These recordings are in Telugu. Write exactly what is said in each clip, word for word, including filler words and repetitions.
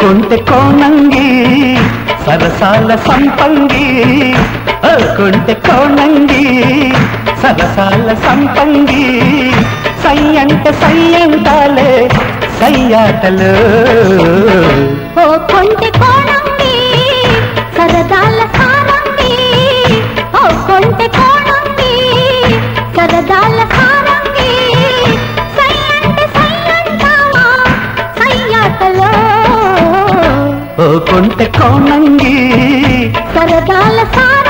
కొంటె కోనంగి సరసాల సంపంగి ఓ కొంటె కోనంగి సరసాల సంపంగి సై అంటే సై అంటాలే సయ్యాటలు ఓ కొంటె కోనంగి సరదాల సారంగి ఓ కొంటె కోనంగి సరదాల సారంగి సై అంటే సై అంటావా సయ్యాటలు ఓ కొంటె కోనంగి సరదాల సారంగి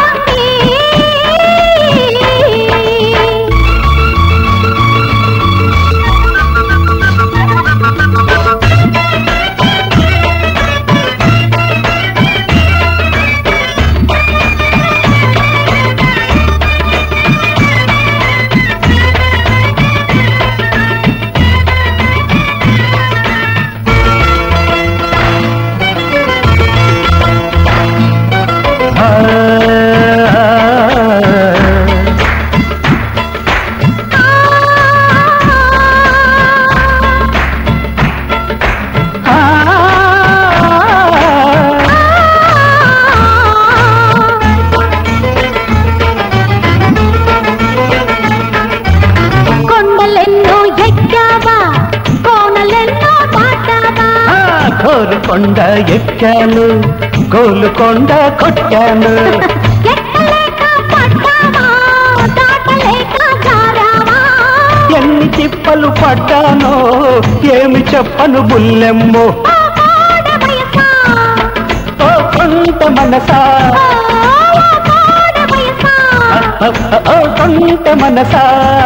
కొండ ఎక్కాను గోలుకొండ కొట్టాను ఎన్ని తిప్పలు పడ్డానో ఏమి చెప్పను బుల్లెమ్మో ఓ కొంట మనసా ఓ కొంట మనసా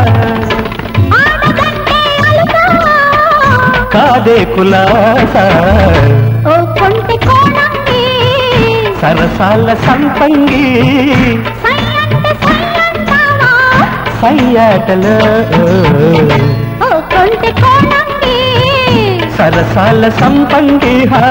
కాదే కులాసా ఓ కొంటె కోనంగి సరసాల సంపంగి సై అంటే సై అంటావా సయ్యాటలు ఓ కొంటె కోనంగి సరసాల సంపంగి హా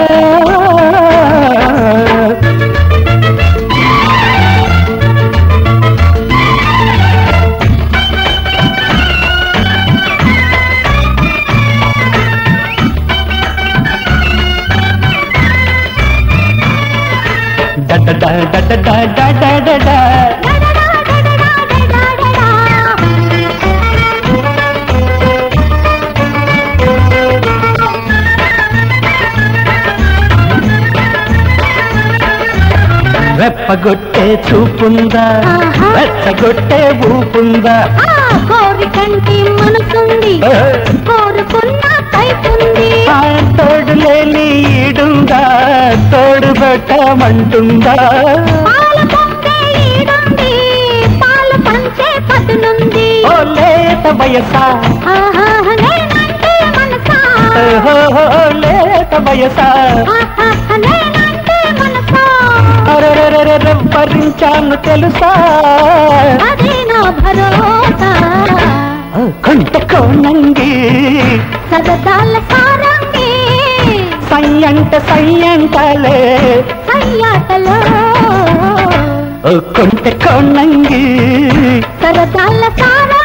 da da da da da da da da da రెప్పగొట్టే చూపుందా రెచ్చగొట్టే ఊపుందా కోరికంటి మనసుంది కోరుకున్న కైపుంది తోడు లేని ఈడుందా తోడు పెట్టమంటుందా పాలు పొంగే ఈడుంది పాలు పంచే పదునుంది ఓ లేత వయసా నేనంటే మనసా ఓ లేత వయసా నేనంటే మనసా భరించాను తెలుసా అదే నా భరోసా కొంటె కోనంగి సరదాల సారంగి సై అంటే సై అంటాలే సయ్యాటలో కొంటె కోనంగి సరదాల సారంగి